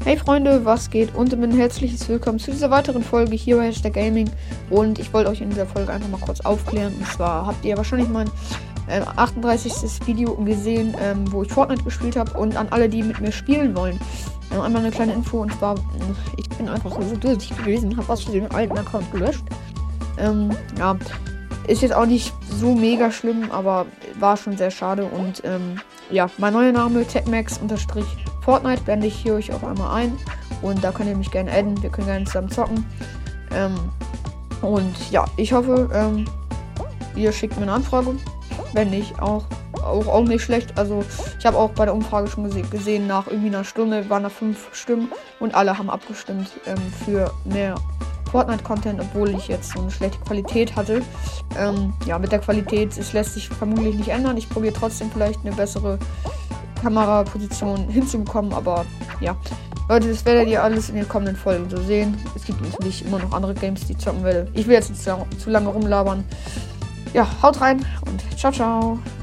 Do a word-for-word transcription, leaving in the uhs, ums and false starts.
Hey Freunde, was geht? Und ein herzliches Willkommen zu dieser weiteren Folge hier bei Hashtag Gaming. Und ich wollte euch in dieser Folge einfach mal kurz aufklären. Und zwar habt ihr wahrscheinlich mein äh, achtunddreißigstes Video gesehen, ähm, wo ich Fortnite gespielt habe. Und an alle, die mit mir spielen wollen, äh, einmal eine kleine Info. Und zwar, ich bin einfach so dürftig gewesen, habe aus dem alten Account gelöscht. Ähm, ja, ist jetzt auch nicht so mega schlimm, aber war schon sehr schade. Und ähm, ja, mein neuer Name, Techmax-Fortnite, blende ich hier euch auch einmal ein. Und da könnt ihr mich gerne adden, wir können gerne zusammen zocken. Ähm, und ja, ich hoffe, ähm, ihr schickt mir eine Anfrage. Wenn nicht, auch, auch, auch nicht schlecht. Also ich habe auch bei der Umfrage schon gese gesehen, nach irgendwie einer Stunde waren da fünf Stimmen und alle haben abgestimmt ähm, für mehr Fortnite-Content, obwohl ich jetzt so eine schlechte Qualität hatte. Ähm, ja, mit der Qualität, es lässt sich vermutlich nicht ändern. Ich probiere trotzdem vielleicht eine bessere Kameraposition hinzubekommen, aber ja. Leute, das werdet ihr alles in den kommenden Folgen so sehen. Es gibt natürlich immer noch andere Games, die ich zocken werde. Ich will jetzt nicht zu, zu lange rumlabern. Ja, haut rein und ciao, ciao.